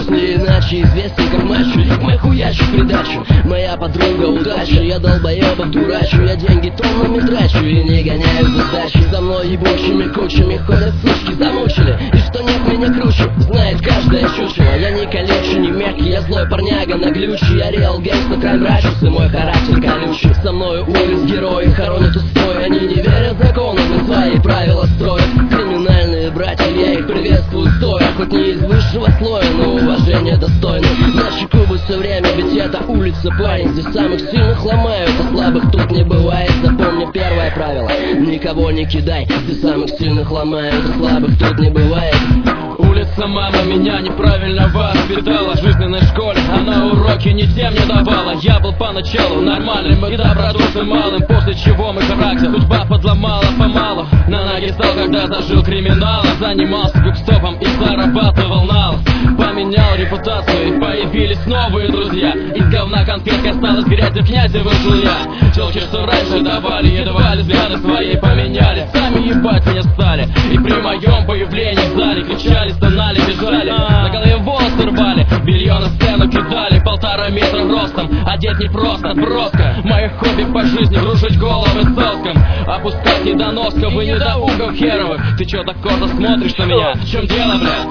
жизни иначе известен как мачо. Ритмы хуячу придачу, моя подруга удача. Я долбоебов дурачу, я деньги тоннами трачу и не гоняю за сдачей. За мной ебучими кучами ходят сучки, замучили. И что нет, меня кручу, знает каждая чучело. Я не колючий, не мягкий, я злой парняга на глючи. Я реал гангста, крайм рачус, и мой характер колючий. Со мною улиц герои хоронят устой. Они не верят законам и свои правила строят. Криминальные братья, я их приветствую стоя. Хоть не из высшего слоя, но уважение достойно. На чеку бы все время, ведь это улица, парень. Здесь самых сильных ломают, а слабых тут не бывает. Запомни первое правило: никого не кидай. Здесь самых сильных ломают, а слабых тут не бывает. Улица, мама меня неправильно воспитала. В жизненной школе она уроки ни тем не давала. Я был поначалу нормальным и добродушным малым, после чего мой характер судьба подломала помалу. На ноги стал, когда зажил криминалом. Занимался губстопом и зарабатывал нал. Поменял репутацию и появились новые друзья. Из говна конфетка осталась грязь, и князева жилья. Телки, что раньше давали, едва ли взгляды свои поменяли. Сами ебать меня стали. И при моем появлении в зале кричали, стонали, бежали. На голове волосы рвали, белье на сцену кидали. 1,5 метра ростом, одет не просто, броска. Мое хобби по жизни кружить головы соском. Опускать недоноска, вы недоумков херовых. Ты чё так косо смотришь на меня? В чем дело, блядь?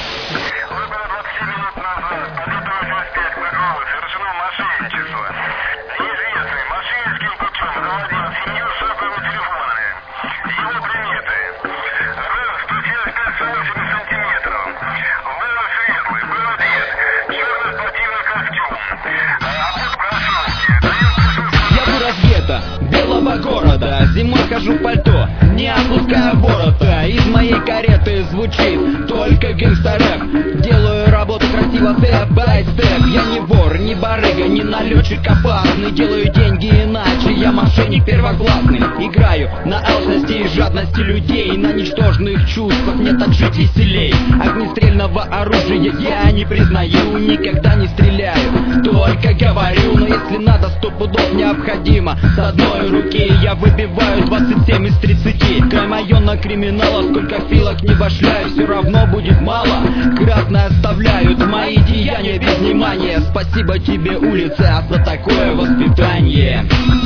Белого города, зимой хожу в пальто, не опуская ворота. Из моей кареты звучит только гангста-рэп. Делаю работу красиво, степ-бай-степ. Я не вор, не барыга, не налетчик опасный. Делаю деньги иначе, я мошенник первоклассный. Играю на алчности и жадности людей, на ничтожных чувствах мне так жить веселей. Огнестрельного оружия я не признаю, никогда не стреляю, только говорю. Но если надо, 100 пудов необходимо. С одной руки я выбиваю 27 из 30. Край майона криминала, сколько филок не башляю, все равно будет мало. Красное оставляют мои деяния без внимания. Спасибо тебе, улица, за такое воспитание.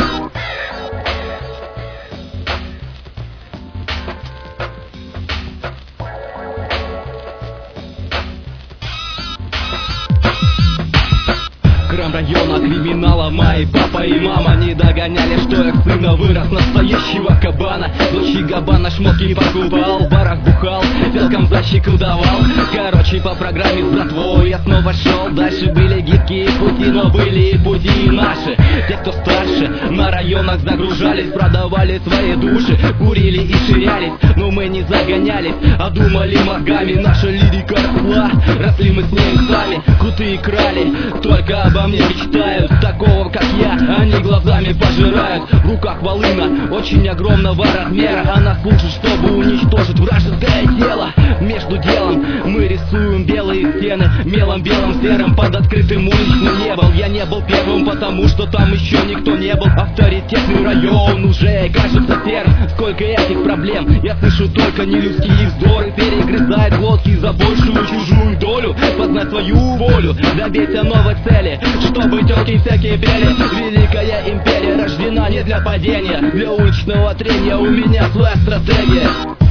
Крам района криминала, мои папа и мама не догоняли, что я сына вырос настоящего кабана. Дочь Габана шмотки покупал, в барах бухал, телкам защику давал. Короче, по программе с братвой я снова шел. Дальше были гибкие пути, но были и пути и наши. Те, кто старше, на районах загружались, продавали свои души, курили и ширялись. Но мы не загонялись, а думали мозгами. Наша лирика росла, росли мы с ней сами. Крутые крали, только обо мне мечтают. Такого, как я, они глазами пожирают. В руках волына, очень огромного размера. Она служит, чтобы уничтожить вражеское тело. Между делом мы рисуем белые стены мелом белым серым под открытым уличным небом. Я не был первым, потому что там еще никто не был. Авторитетный район уже кажется серым. Сколько этих проблем, я слышу только нелюдские вздоры. Перегрызает глотки за большую чужую долю. Познать свою волю, добейся новой цели, чтобы тёлки всякие пели. Великая империя рождена не для падения, для уличного трения у меня своя стратегия.